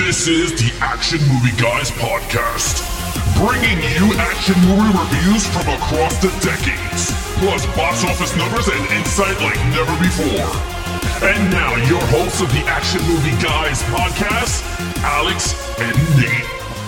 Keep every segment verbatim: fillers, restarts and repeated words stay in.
This is the Action Movie Guys podcast, bringing you action movie reviews from across the decades, plus box office numbers and insight like never before. And now, your hosts of the Action Movie Guys podcast, Alex and Nate.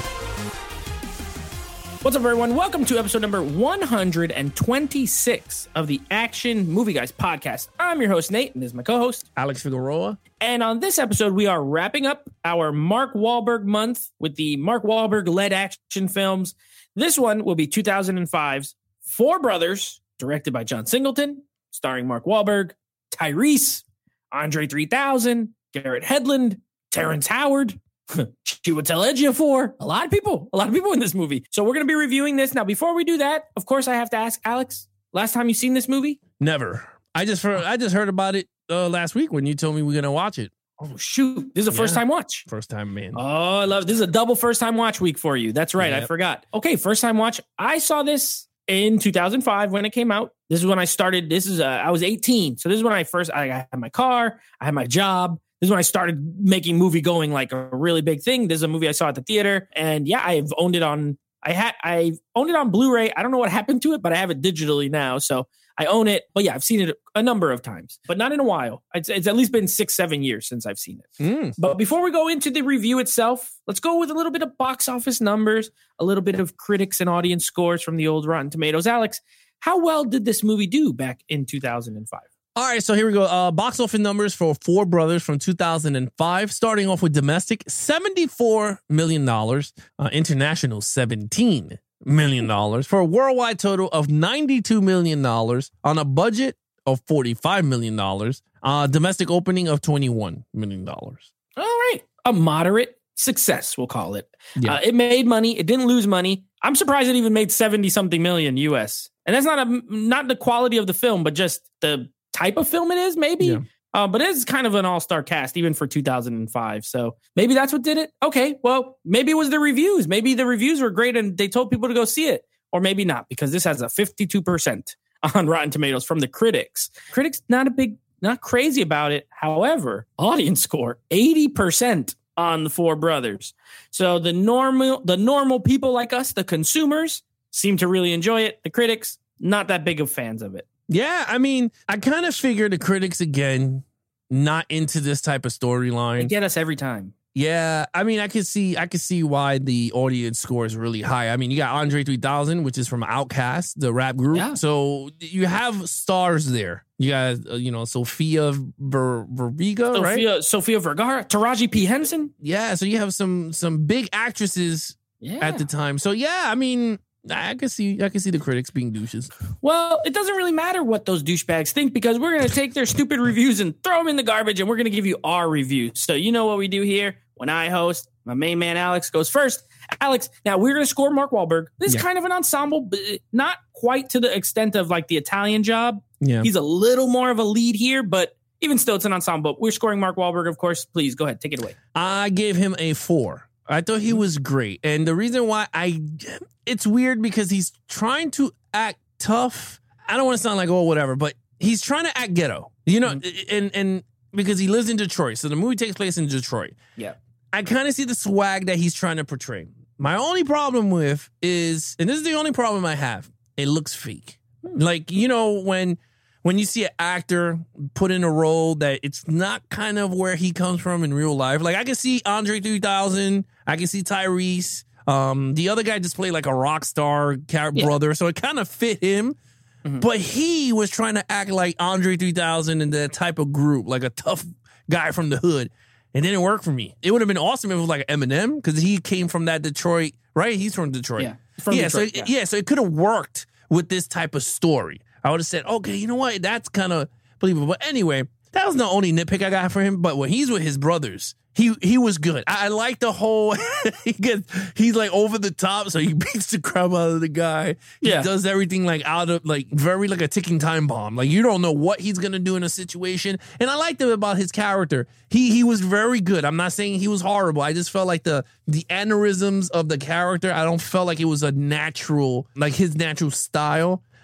What's up, everyone? Welcome to episode number one hundred twenty-six of the Action Movie Guys podcast. I'm your host, Nate, and this is my co-host, Alex Figueroa. And on this episode, we are wrapping up our Mark Wahlberg month with the Mark Wahlberg-led action films. This one will be two thousand five's Four Brothers, directed by John Singleton, starring Mark Wahlberg, Tyrese, Andre three thousand, Garrett Hedlund, Terrence Howard, Chiwetel Ejiofor, a lot of people, a lot of people in this movie. So we're going to be reviewing this. Now, before we do that, of course, I have to ask Alex, last time you seen this movie? Never. I just heard, I just heard about it uh, last week when you told me we we're going to watch it. Oh, shoot. This is a Yeah. first time watch. First time, man. Oh, I love it. This is a double first time watch week for you. That's right. Yep. I forgot. Okay, first time watch. I saw this in two thousand five when it came out. This is when I started. This is, uh, I was eighteen. So this is when I first, I, I had my car, I had my job. This is when I started making movie going like a really big thing. This is a movie I saw at the theater. And yeah, I've owned it on, I had, I owned it on Blu-ray. I don't know what happened to it, but I have it digitally now. So I own it. But yeah, I've seen it a number of times, but not in a while. It's, it's at least been six, seven years since I've seen it. Mm. But before we go into the review itself, let's go with a little bit of box office numbers, a little bit of critics and audience scores from the old Rotten Tomatoes. Alex, how well did this movie do back in two thousand five? All right, so here we go. Uh, box office numbers for Four Brothers from two thousand five. Starting off with domestic, seventy-four million dollars. Uh, international, seventeen million dollars. For a worldwide total of ninety-two million dollars on a budget of forty-five million dollars. Uh, domestic opening of twenty-one million dollars. All right. A moderate success, we'll call it. Yeah. Uh, it made money. It didn't lose money. I'm surprised it even made seventy something million U S. And that's not a, not the quality of the film, but just the type of film it is, maybe. Yeah. Uh, but it's kind of an all-star cast, even for two thousand five. So maybe that's what did it. Okay, well, maybe it was the reviews. Maybe the reviews were great and they told people to go see it. Or maybe not, because this has a fifty-two percent on Rotten Tomatoes from the critics. Critics, not a big, not crazy about it. However, audience score, eighty percent on the Four Brothers. So the normal, the normal people like us, the consumers, seem to really enjoy it. The critics, not that big of fans of it. Yeah, I mean, I kind of figured the critics, again, not into this type of They storyline. get us every time. Yeah, I mean, I could see, I could see why the audience score is really high. I mean, you got Andre three thousand, which is from Outkast, the rap group. Yeah. So you have stars there. You got, uh, you know, Sofia Ver- Vergara, right? Sophia, Sophia Vergara, Taraji P. Henson. Yeah, so you have some some big actresses Yeah. at the time. So yeah, I mean, I could see, I could see the critics being douches. Well, it doesn't really matter what those douchebags think because we're going to take their stupid reviews and throw them in the garbage and we're going to give you our reviews. So you know what we do here. When I host, my main man Alex goes first. Alex, now we're going to score Mark Wahlberg. This is Yeah. kind of an ensemble, but not quite to the extent of like the Italian Job. Yeah. He's a little more of a lead here, but even still, it's an ensemble. We're scoring Mark Wahlberg, of course. Please go ahead. Take it away. I gave him a four. I thought he was great. And the reason why I, it's weird because he's trying to act tough. I don't want to sound like, oh, whatever, but he's trying to act ghetto, you know, and, and because he lives in Detroit. So the movie takes place in Detroit. Yeah. I kind of see the swag that he's trying to portray. My only problem with is, and this is the only problem I have, it looks fake. Like, you know, when when you see an actor put in a role that it's not kind of where he comes from in real life. Like, I can see Andre three thousand, I can see Tyrese. Um, the other guy just played like a rock star car- Yeah. brother, so it kind of fit him. Mhm. But he was trying to act like Andre three thousand in that type of group, like a tough guy from the hood. It didn't work for me. It would have been awesome if it was like Eminem, because he came from that Detroit, right? He's from Detroit. Yeah. From yeah, Detroit, so yeah. yeah, so it could have worked with this type of story. I would have said, okay, you know what? That's kind of believable. But anyway, that was the only nitpick I got for him. But when he's with his brothers, he he was good. I, I like the whole, he gets, he's like over the top, so he beats the crap out of the guy. He Yeah. does everything like out of, like very like a ticking time bomb. Like you don't know what he's going to do in a situation. And I liked him about his character. He he was very good. I'm not saying he was horrible. I just felt like the the aneurysms of the character, I don't feel like it was a natural, like his natural style.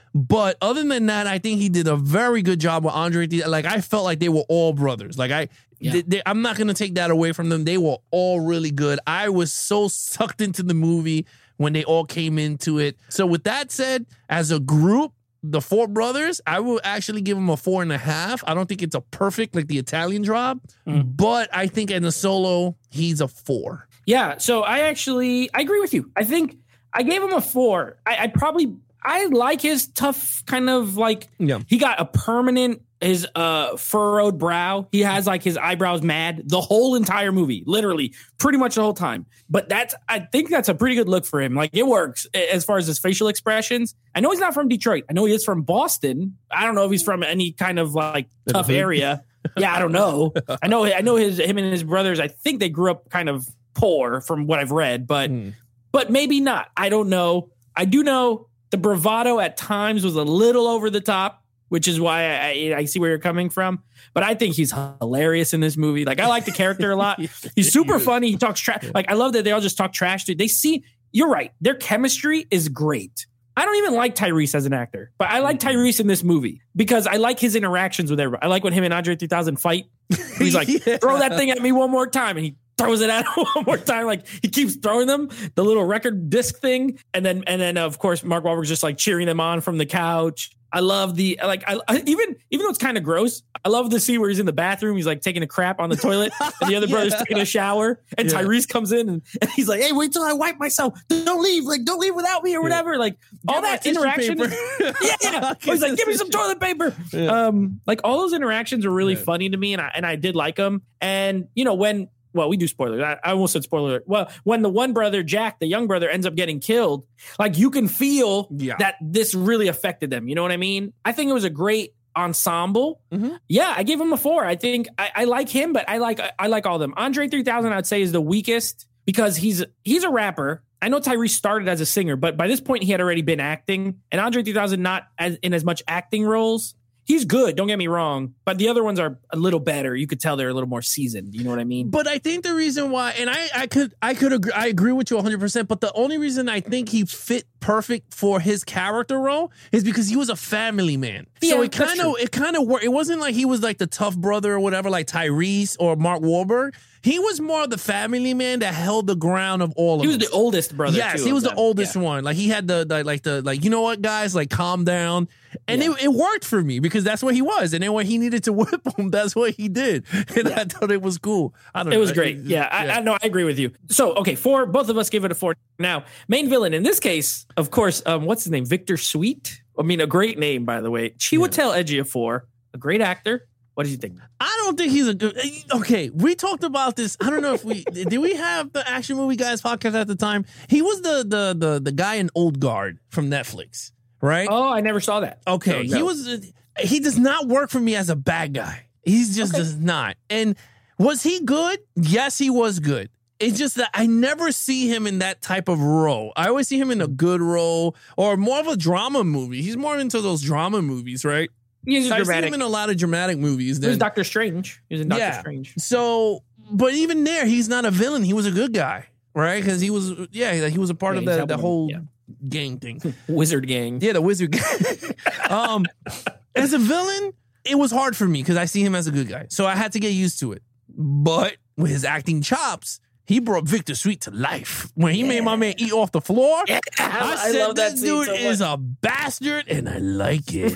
But other than that, I think he did a very good job with Andre. Like, I felt like they were all brothers. Like, I, yeah. they, they, I'm not going to take that away from them. They were all really good. I was so sucked into the movie when they all came into it. So with that said, as a group, the four brothers, I will actually give them a four and a half. I don't think it's a perfect, like the Italian Job, mm. but I think in the solo, he's a four. Yeah, so I actually, I agree with you. I think I gave him a four. I, I probably, I like his tough kind of like, yeah. he got a permanent, his uh, furrowed brow. He has like his eyebrows mad the whole entire movie, literally, pretty much the whole time. But that's, I think that's a pretty good look for him. Like, it works as far as his facial expressions. I know he's not from Detroit. I know he is from Boston. I don't know if he's from any kind of like tough area. Yeah, I don't know. I know, I know his, him and his brothers, I think they grew up kind of poor from what I've read, but, mm. but maybe not. I don't know. I do know the bravado at times was a little over the top, which is why I, I, I see where you're coming from. But I think he's hilarious in this movie. Like, I like the character a lot. He's super funny. He talks trash. Like, I love that they all just talk trash to. They see, you're right. Their chemistry is great. I don't even like Tyrese as an actor, but I like Tyrese in this movie because I like his interactions with everybody. I like when him and Andre three thousand fight. He's like, yeah. throw that thing at me one more time. And he throws it at him one more time. Like, he keeps throwing them, the little record disc thing. And then, and then of course, Mark Wahlberg's just like cheering them on from the couch. I love the, like, I, I even, even though it's kind of gross, I love the scene where he's in the bathroom. He's like taking a crap on the toilet and the other yeah. brother's taking a shower and yeah. Tyrese comes in and, and he's like, hey, wait till I wipe myself. Don't leave. Like, don't leave without me or whatever. Like, Get all that interaction. Is, yeah. yeah. He's like, give me some toilet paper. Yeah. Um, like, all those interactions are really yeah. funny to me. And I, and I did like them. And, you know, when, well, we do spoilers. I, I almost said spoiler. Well, when the one brother, Jack, the young brother, ends up getting killed, like, you can feel yeah. that this really affected them. You know what I mean? I think it was a great ensemble. Mm-hmm. Yeah, I gave him a four. I think I, I like him, but I like I like all of them. Andre three thousand, I'd say, is the weakest because he's he's a rapper. I know Tyrese started as a singer, but by this point he had already been acting. And Andre three thousand not as in as much acting roles. He's good, don't get me wrong, but the other ones are a little better. You could tell they're a little more seasoned. You know what I mean? But I think the reason why, and I, I could, I could agree, I agree with you one hundred percent. But the only reason I think he fit perfect for his character role is because he was a family man. Yeah, so it kind of, it kind of worked. It wasn't like he was like the tough brother or whatever, like Tyrese or Mark Wahlberg. He was more the family man that held the ground of all of us. He was the oldest brother. Yes, too, he was the them. oldest yeah. one. Like, he had the, the like the like you know what, guys, like, calm down. And yeah. it, it worked for me because that's what he was. And then when he needed to whip him, that's what he did. And yeah. I thought it was cool. I don't it know. was great. Yeah, yeah. I, I know. I agree with you. So, okay, four. Both of us give it a four. Now, main villain in this case, of course, um, what's his name? Victor Sweet. I mean, a great name, by the way. Chiwetel yeah. Ejiofor, a great actor. What do you think? I don't think he's a good. Okay, we talked about this. I don't know if we did. We have the Action Movie Guys podcast at the time. He was the the the the guy in Old Guard from Netflix, right? Oh, I never saw that. Okay, no, no. he was. He does not work for me as a bad guy. He's just okay. does not. And was he good? Yes, he was good. It's just that I never see him in that type of role. I always see him in a good role or more of a drama movie. He's more into those drama movies, right? He's I've seen him in a lot of dramatic movies. He was Doctor Strange. He was in Doctor yeah. Strange. So, but even there, he's not a villain. He was a good guy, right? Because he was, yeah, he was a part yeah, of the, the whole yeah. gang thing. Wizard gang. Yeah, the wizard gang. um, as a villain, it was hard for me because I see him as a good guy. So I had to get used to it. But with his acting chops, he brought Victor Sweet to life. When he yeah. made my man eat off the floor, yeah. I, I said, love that this dude so is a bastard, and I like it.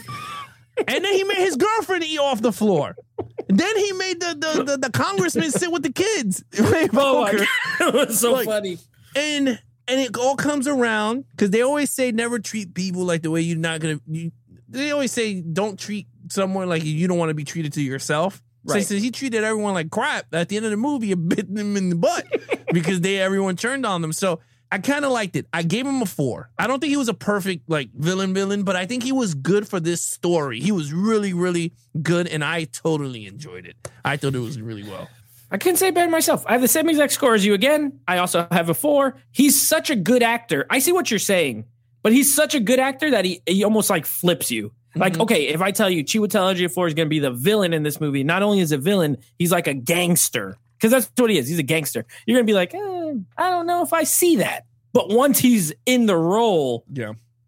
And then he made his girlfriend eat off the floor. Then he made the the, the, the congressman sit with the kids. Oh my God. It was so like, funny. And and it all comes around because they always say never treat people like the way you're not gonna. You, they always say don't treat someone like you don't want to be treated to yourself. Right. So since he treated everyone like crap, at the end of the movie, it bit them in the butt because they everyone turned on them. So I kind of liked it. I gave him a four. I don't think he was a perfect like villain villain, but I think he was good for this story. He was really, really good, and I totally enjoyed it. I thought it was really well. I couldn't say it better myself. I have the same exact score as you again. I also have a four. He's such a good actor. I see what you're saying, but he's such a good actor that he, he almost like flips you. Like, mm-hmm. okay, if I tell you Chiwetel Ejiofor is going to be the villain in this movie, not only is a villain, he's like a gangster. Because that's what he is. He's a gangster. You're going to be like, eh, I don't know if I see that. But once he's in the role, yeah,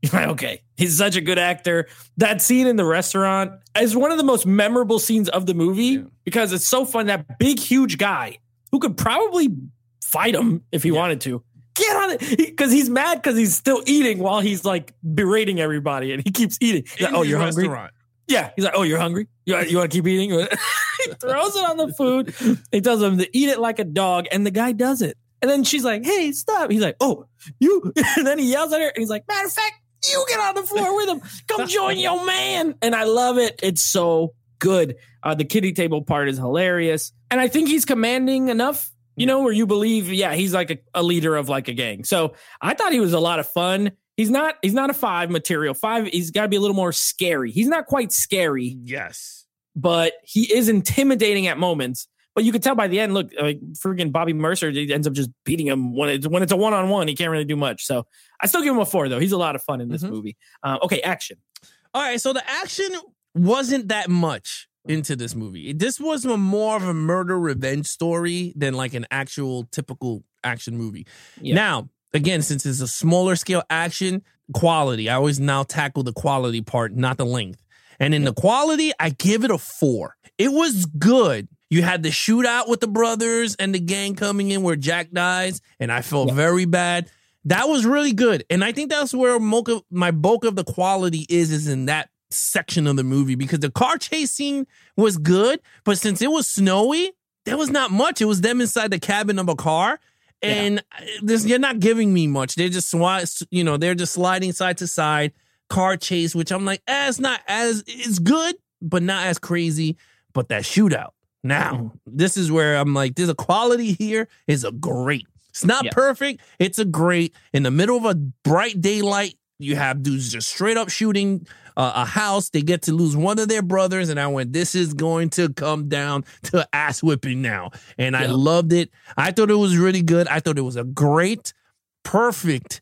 You're like, okay, he's such a good actor. That scene in the restaurant is one of the most memorable scenes of the movie yeah. because it's so fun. That big, huge guy who could probably fight him if he yeah. wanted to. Get on it because he, he's mad because he's still eating while he's like berating everybody and he keeps eating. Like, oh, you're hungry? Restaurant. Yeah. He's like, oh, you're hungry? You, you want to keep eating? He throws it on the food. He tells him to eat it like a dog. And the guy does it. And then she's like, hey, stop. He's like, oh, you. And then he yells at her. And he's like, matter of fact, you get on the floor with him. Come join your man. And I love it. It's so good. Uh, the kiddie table part is hilarious. And I think he's commanding enough, you know, where you believe, yeah, he's like a, a leader of like a gang. So I thought he was a lot of fun. He's not, he's not a five material. Five, he's got to be a little more scary. He's not quite scary. Yes. But he is intimidating at moments. But you could tell by the end, look, like friggin' Bobby Mercer he ends up just beating him when it's when it's a one-on-one. He can't really do much. So I still give him a four, though. He's a lot of fun in this mm-hmm. movie. Uh, okay, action. All right, so the action wasn't that much into this movie. This was a more of a murder revenge story than like an actual typical action movie. Yeah. Now, again, since it's a smaller scale action, quality. I always now tackle the quality part, not the length. And in the quality, I give it a four. It was good. You had the shootout with the brothers and the gang coming in where Jack dies, and I felt yeah. very bad. That was really good. And I think that's where my bulk of the quality is, is in that section of the movie, because the car chase scene was good, but since it was snowy, there was not much. It was them inside the cabin of a car, and yeah. this, you're not giving me much. They're just, you know, they're just sliding side to side, car chase, which I'm like, eh, it's not as, it's good, but not as crazy. But that shootout. Now, this is where I'm like, there's a quality here is a great. It's not yeah. perfect. It's a great. In the middle of a bright daylight, you have dudes just straight up shooting uh, a house. They get to lose one of their brothers. And I went, this is going to come down to ass whipping now. And yeah. I loved it. I thought it was really good. I thought it was a great, perfect,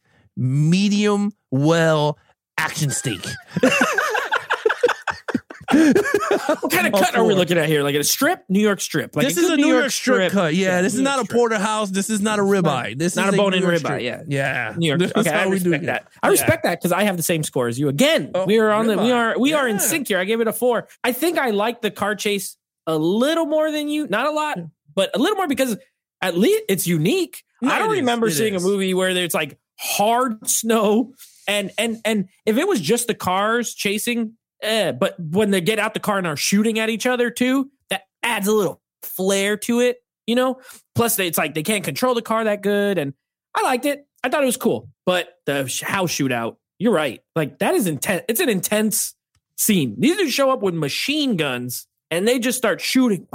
medium well action steak. What kind of cut are we looking at here? Like a strip? New York strip. Like this is a New York, York strip, strip cut. Yeah, yeah this New is not York a porterhouse. This is not a ribeye. This not is a bone-in ribeye. Yeah, yeah. New York. Okay, I respect that. I respect yeah. that because I have the same score as you. Again, oh, we are on ribeye. the. We are we yeah. are in sync here. I gave it a four. I think I like the car chase a little more than you. Not a lot, but a little more because at least it's unique. No, I don't remember seeing is. a movie where there's like hard snow and and and if it was just the cars chasing. Eh, but when they get out the car and are shooting at each other too, that adds a little flair to it, you know? Plus, they, it's like they can't control the car that good. And I liked it. I thought it was cool. But the house shootout, you're right. Like, that is intense. It's an intense scene. These dudes show up with machine guns and they just start shooting.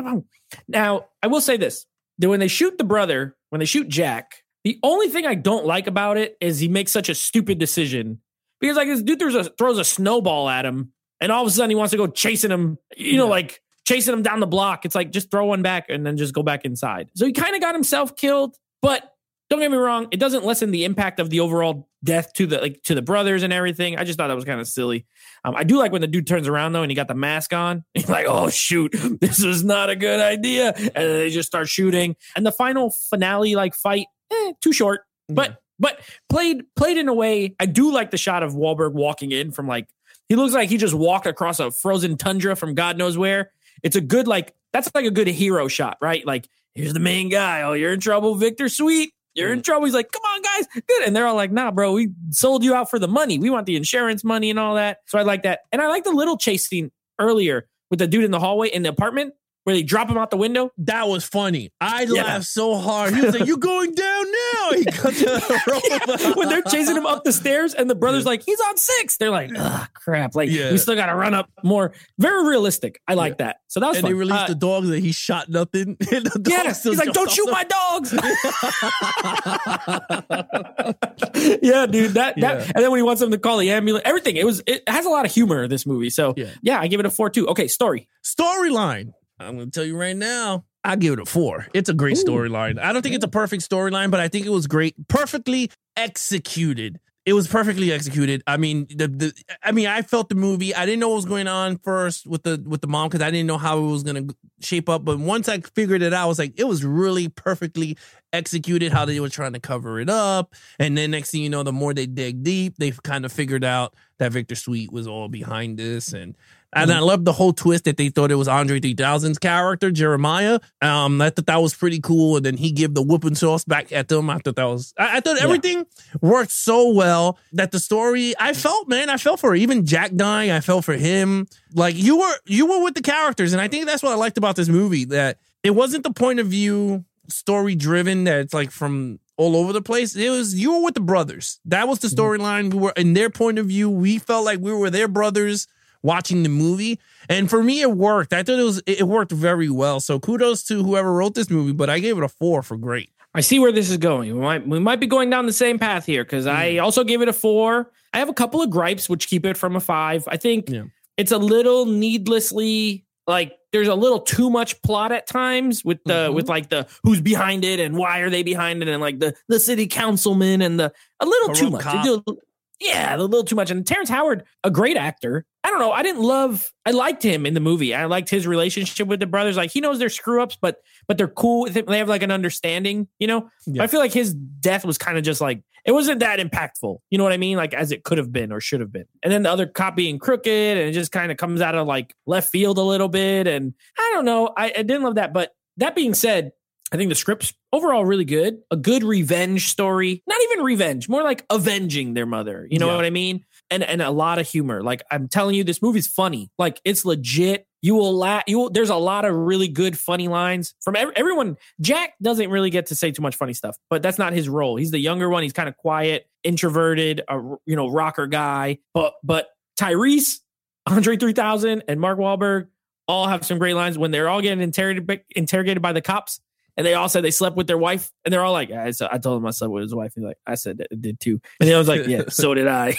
Now, I will say this. That when they shoot the brother, when they shoot Jack, the only thing I don't like about it is he makes such a stupid decision. Because like this dude throws a, throws a snowball at him, and all of a sudden he wants to go chasing him, you know, yeah. like chasing him down the block. It's like, just throw one back and then just go back inside. So he kind of got himself killed, but don't get me wrong, it doesn't lessen the impact of the overall death to the like to the brothers and everything. I just thought that was kind of silly. Um, I do like when the dude turns around though and he got the mask on. He's like, oh shoot, this is not a good idea. And then they just start shooting. And the final finale like fight, eh, too short, but. Yeah. But played played in a way, I do like the shot of Wahlberg walking in from like, he looks like he just walked across a frozen tundra from God knows where. It's a good, like, that's like a good hero shot, right? Like, here's the main guy. Oh, you're in trouble, Victor Sweet. You're in trouble. He's like, come on, guys. Good. And they're all like, nah, bro, we sold you out for the money. We want the insurance money and all that. So I like that. And I like the little chase scene earlier with the dude in the hallway in the apartment where they drop him out the window. That was funny. I yeah. laughed so hard. He was like, "You going down now?" He cut the yeah. When they're chasing him up the stairs, and the brother's yeah. like, "He's on six." They're like, "Ugh, crap!" Like yeah. we still got to run up more. Very realistic. I like yeah. that. So that was and fun. they released uh, the dogs that he shot nothing. And the yes, he's like, "Don't shoot my dogs." yeah, dude. That yeah. that. And then when he wants them to call the ambulance, everything. It was. It has a lot of humor. This movie. So yeah, yeah I give it a four too. Okay, story. Storyline. I'm going to tell you right now, I give it a four. It's a great storyline. I don't think it's a perfect storyline, but I think it was great. Perfectly executed. It was perfectly executed. I mean, the, the I mean, I felt the movie. I didn't know what was going on first with the with the mom because I didn't know how it was going to shape up. But once I figured it out, I was like, it was really perfectly executed, how they were trying to cover it up. And then next thing you know, the more they dig deep, they've kind of figured out that Victor Sweet was all behind this. And And I love the whole twist that they thought it was Andre three thousand's character, Jeremiah. Um, I thought that was pretty cool. And then he gave the whooping sauce back at them. I thought that was, I, I thought everything yeah. worked so well that the story, I felt, man, I felt for it. Even Jack dying, I felt for him. Like you were, you were with the characters. And I think that's what I liked about this movie, that it wasn't the point of view story driven that it's like from all over the place. It was, you were with the brothers. That was the storyline. We were in their point of view. We felt like we were their brothers watching the movie, and for me it worked. I thought it was it worked very well, so kudos to whoever wrote this movie, but I gave it a four for great. I see where this is going. We might we might be going down the same path here, because mm. I also gave it a four. I have a couple of gripes which keep it from a five. I think yeah. it's a little needlessly, like there's a little too much plot at times with the mm-hmm. with like the who's behind it and why are they behind it, and like the the city councilman and the a little too much. Yeah, a little too much. And Terrence Howard, a great actor. I don't know. I didn't love, I liked him in the movie. I liked his relationship with the brothers. Like, he knows their screw ups, but but they're cool with it. They have like an understanding, you know? Yeah. I feel like his death was kind of just like, it wasn't that impactful. You know what I mean? Like, as it could have been or should have been. And then the other cop being crooked, and it just kind of comes out of like left field a little bit. And I don't know. I, I didn't love that. But that being said, I think the script's overall really good. A good revenge story. Not even revenge, more like avenging their mother. You know yeah. what I mean? And and a lot of humor. Like, I'm telling you, this movie's funny. Like, it's legit. You will laugh. You will, there's a lot of really good funny lines from ev- everyone. Jack doesn't really get to say too much funny stuff, but that's not his role. He's the younger one. He's kind of quiet, introverted, a you know rocker guy. But but Tyrese, Andre three thousand, and Mark Wahlberg all have some great lines when they're all getting interrogated interrogated by the cops. And they all said they slept with their wife. And they're all like, I, I told him I slept with his wife. He's like, I said that it did too. And he was like, yeah, so did I.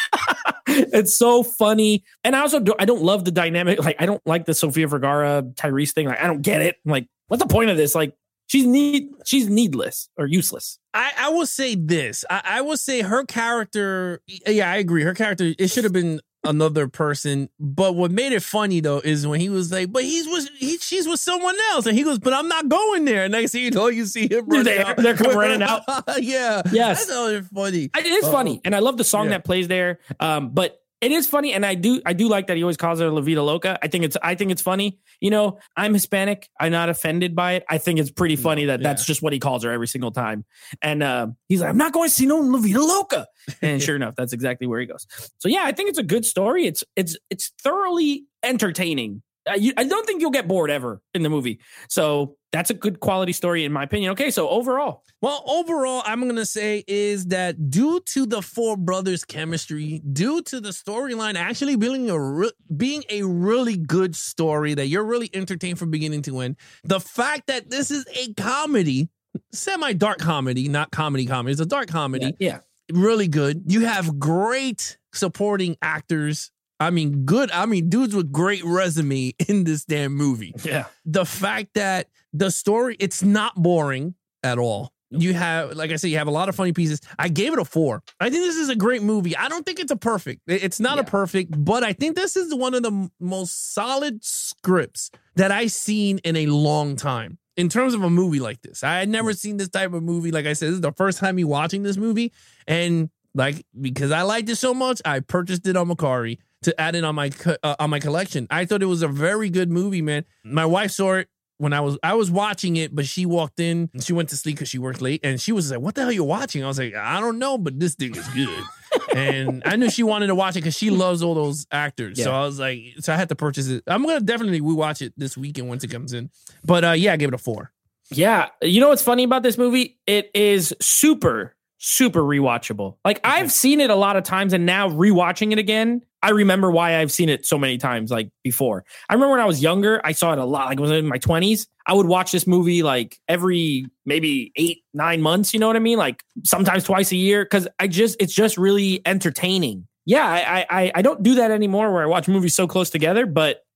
It's so funny. And I also do, I don't love the dynamic. Like, I don't like the Sofia Vergara Tyrese thing. Like, I don't get it. I'm like, what's the point of this? Like, she's need she's needless or useless. I, I will say this. I, I will say her character. Yeah, I agree. Her character, it should have been another person. But what made it funny though is when he was like, but he's was he she's with someone else, and he goes, but I'm not going there. And next thing you know, you see him running they're, out. They're coming running out. Yeah. Yes. That's all funny. It is uh, funny. And I love the song yeah. that plays there. Um, but it is funny, and I do I do like that he always calls her La Vida Loca. I think it's I think it's funny. You know, I'm Hispanic. I'm not offended by it. I think it's pretty funny that yeah. that's just what he calls her every single time. And uh, he's like, I'm not going to see no La Vida Loca. And sure enough, that's exactly where he goes. So yeah, I think it's a good story. It's it's it's thoroughly entertaining. Uh, you, I don't think you'll get bored ever in the movie. So that's a good quality story in my opinion. Okay, so overall. Well, overall, I'm going to say is that due to the four brothers' chemistry, due to the storyline actually being a, re- being a really good story that you're really entertained from beginning to end, the fact that this is a comedy, semi-dark comedy, not comedy comedy, it's a dark comedy. Yeah. yeah. Really good. You have great supporting actors. I mean, good. I mean, dudes with great resume in this damn movie. Yeah. The fact that the story, it's not boring at all. You have, like I said, you have a lot of funny pieces. I gave it a four. I think this is a great movie. I don't think it's a perfect. It's not yeah. a perfect, but I think this is one of the m- most solid scripts that I've seen in a long time. In terms of a movie like this, I had never seen this type of movie. Like I said, this is the first time me watching this movie. And like, because I liked it so much, I purchased it on Macari to add it on my uh, on my collection. I thought it was a very good movie, man. My wife saw it when I was I was watching it, but she walked in and she went to sleep because she worked late, and she was like, "What the hell are you watching?" I was like, "I don't know, but this thing is good." And I knew she wanted to watch it because she loves all those actors. Yeah. So I was like, so I had to purchase it. I'm gonna definitely rewatch it this weekend once it comes in. But uh, yeah, I gave it a four. Yeah, you know what's funny about this movie? It is super, super rewatchable. Like okay. I've seen it a lot of times, and now rewatching it again, I remember why I've seen it so many times, like before. I remember when I was younger, I saw it a lot. Like, I was in my twenties. I would watch this movie like every maybe eight, nine months. You know what I mean? Like sometimes twice a year. Cause I just, it's just really entertaining. Yeah. I, I, I don't do that anymore where I watch movies so close together, but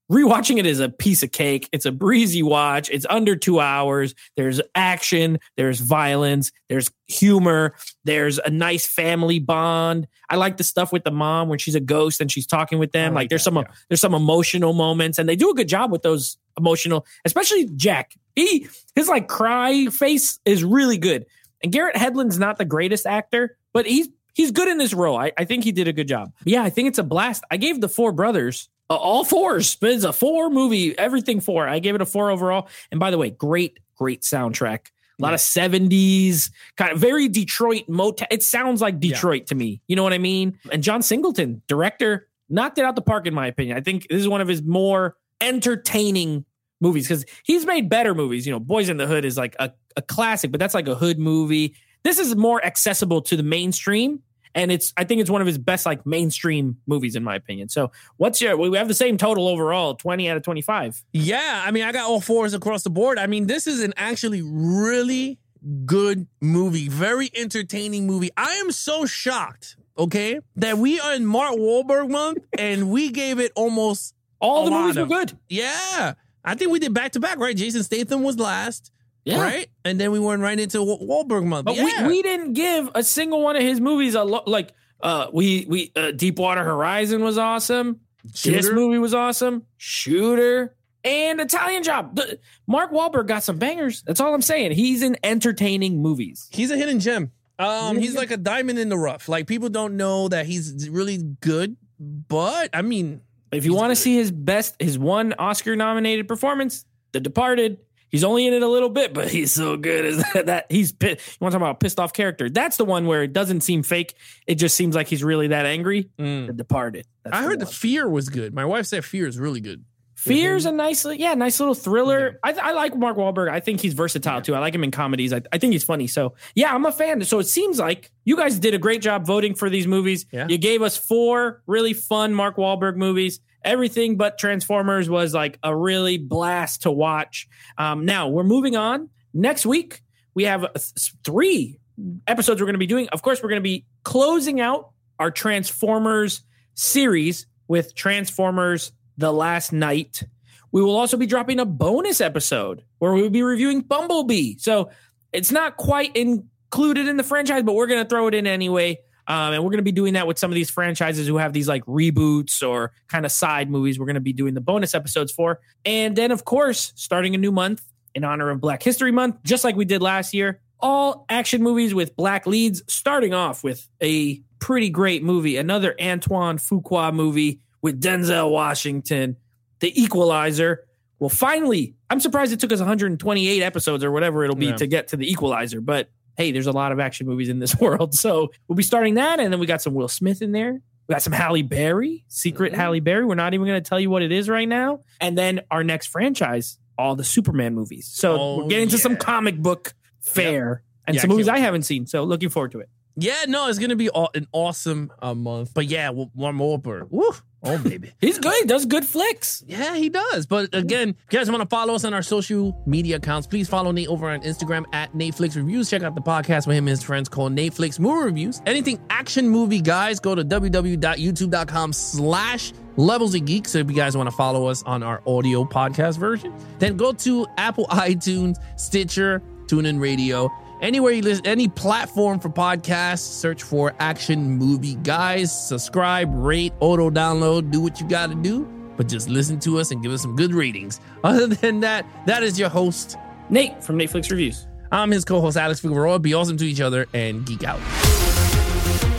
rewatching it is a piece of cake. It's a breezy watch. It's under two hours. There's action. There's violence. There's humor. There's a nice family bond. I like the stuff with the mom when she's a ghost and she's talking with them. like Like there's that, some yeah. there's some emotional moments, and they do a good job with those emotional, especially Jack. He his like cry face is really good. And Garrett Hedlund's not the greatest actor, but he's he's good in this role. I, I think he did a good job. Yeah, I think it's a blast. I gave the Four Brothers uh, all fours. But it's a four movie, everything four. I gave it a four overall. And by the way, great, great soundtrack. A lot yeah. of seventies, kind of very Detroit Motown. It sounds like Detroit yeah. to me. You know what I mean? And John Singleton, director, knocked it out the park, in my opinion. I think this is one of his more entertaining movies because he's made better movies. You know, Boys in the Hood is like a, a classic, but that's like a hood movie. This is more accessible to the mainstream. And it's, I think it's one of his best like mainstream movies, in my opinion. So what's your, we have the same total overall, twenty out of twenty-five. Yeah. I mean, I got all fours across the board. I mean, this is an actually really good movie, very entertaining movie. I am so shocked, okay, that we are in Mark Wahlberg month and we gave it almost all the movies of, were good. Yeah. I think we did back to back, right? Jason Statham was last. Yeah. Right? And then we went right into Wahlberg month. But yeah. we, we didn't give a single one of his movies a lo- like uh we we uh, Deepwater Horizon was awesome. Shooter. This movie was awesome. Shooter and Italian Job. The, Mark Wahlberg got some bangers. That's all I'm saying. He's in entertaining movies. He's a hidden gem. Um he's like a diamond in the rough. Like people don't know that he's really good, but I mean, if you want to see his best, his one Oscar nominated performance, The Departed. He's only in it a little bit, but he's so good as that. that he's you want to talk about a pissed off character? That's the one where it doesn't seem fake. It just seems like he's really that angry. Mm. The Departed. That's I the heard one. the Fear was good. My wife said Fear is really good. Fear's a nice, yeah, nice little thriller. Yeah. I, I like Mark Wahlberg. I think he's versatile yeah. too. I like him in comedies. I, I think he's funny. So yeah, I'm a fan. So it seems like you guys did a great job voting for these movies. Yeah. You gave us four really fun Mark Wahlberg movies. Everything but Transformers was like a really blast to watch. Um, now we're moving on. Next week, we have th- three episodes we're going to be doing. Of course, we're going to be closing out our Transformers series with Transformers The Last Night. We will also be dropping a bonus episode where we'll be reviewing Bumblebee. So it's not quite included in the franchise, but we're going to throw it in anyway. Um, and we're going to be doing that with some of these franchises who have these like reboots or kind of side movies. We're going to be doing the bonus episodes for. And then, of course, starting a new month in honor of Black History Month, just like we did last year, all action movies with black leads, starting off with a pretty great movie, another Antoine Fuqua movie with Denzel Washington, The Equalizer. Well, finally, I'm surprised it took us one hundred twenty-eight episodes or whatever it'll be yeah. to get to The Equalizer, but hey, there's a lot of action movies in this world. So we'll be starting that. And then we got some Will Smith in there. We got some Halle Berry, secret mm-hmm. Halle Berry. We're not even going to tell you what it is right now. And then our next franchise, all the Superman movies. So oh, we're getting yeah. to some comic book fare yep. and yeah, some movies I haven't seen. So looking forward to it. Yeah, no, it's going to be an awesome uh, month. But yeah, one more. Woo. Oh, baby. He's good. He does good flicks. Yeah, he does. But again, if you guys want to follow us on our social media accounts, please follow Nate over on Instagram at Nateflix Reviews. Check out the podcast with him and his friends called Nateflix Movie Reviews. Anything action movie, guys, go to www.youtube.com slash Levels of Geek. So if you guys want to follow us on our audio podcast version, then go to Apple, iTunes, Stitcher, TuneIn Radio. Anywhere you listen, any platform for podcasts, search for Action Movie Guys. Subscribe, rate, auto download, do what you got to do, but just listen to us and give us some good ratings. Other than that, that is your host, Nate from Nateflix Reviews. I'm his co-host, Alex Figueroa. Be awesome to each other and geek out.